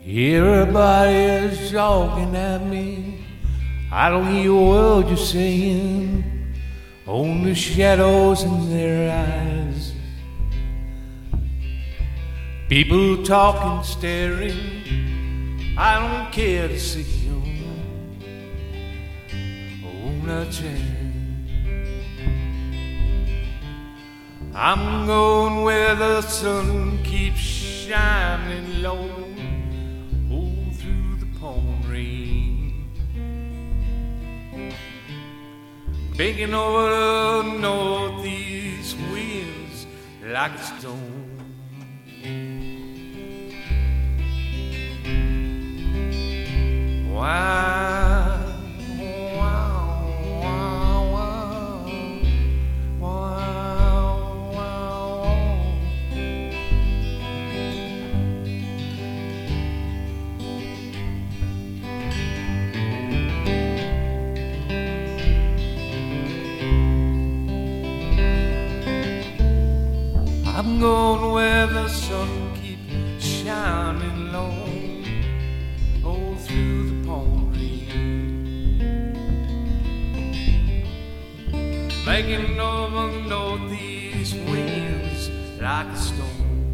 Everybody is talking at me. I don't hear a word you're saying. Only shadows in their eyes. People talking, staring. I don't care to see you. Oh, not change. I'm going where the sun keeps shining low. Oh, through the pouring rain. Baking over the northeast winds like a stone. Wow, wow, wow, wow, wow, wow. I'm going where the sun keeps shining low. Oh, through the pouring rain, making over northeast winds like a stone.